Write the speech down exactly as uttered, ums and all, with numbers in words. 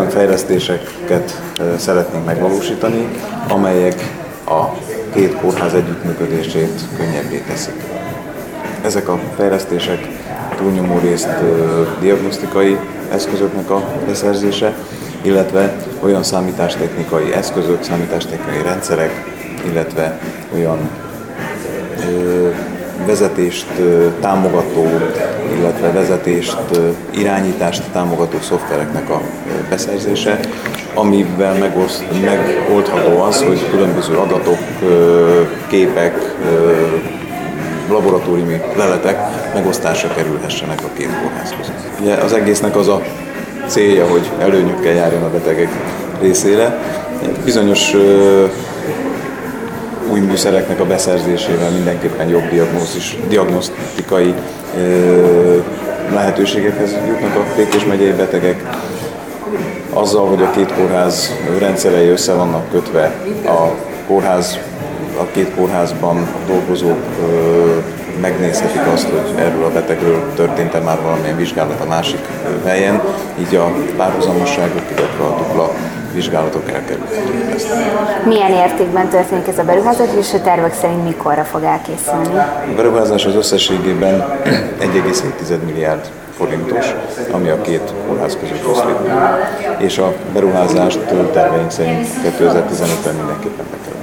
olyan fejlesztéseket szeretnénk megvalósítani, amelyek a két kórház együttműködését könnyebbé teszik. Ezek a fejlesztések túlnyomó részt diagnosztikai eszközöknek a beszerzése, illetve olyan számítástechnikai eszközök, számítástechnikai rendszerek, illetve olyan ö, vezetést ö, támogató, illetve vezetést, ö, irányítást támogató szoftvereknek a ö, beszerzése, amivel megoszt, megoldható az, hogy különböző adatok, ö, képek, ö, laboratóriumi leletek megosztásra kerülhessenek a két kórház között. Ugye az egésznek az a célja, hogy előnyökkel járjon a betegek részére. Bizonyos ö, új műszereknek a beszerzésével mindenképpen jobb diagnózis, diagnosztikai ö, lehetőségekhez jutnak a Békés megyei betegek. Azzal, hogy a két kórház rendszerei össze vannak kötve, a kórház a két kórházban dolgozók ö, megnézhetik azt, hogy erről a betegről történt-e már valamilyen vizsgálat a másik ö, helyen, így a párhuzamosságok, illetve a dupla vizsgálatok elkerülhetők. Milyen értékben történik ez a beruházás, és a tervek szerint mikorra fog elkészülni? A beruházás az összességében egy egész hét milliárd forintos, ami a két kórház között oszlik. És a beruházást terveink szerint kétezer-tizenötben mindenképpen be kell.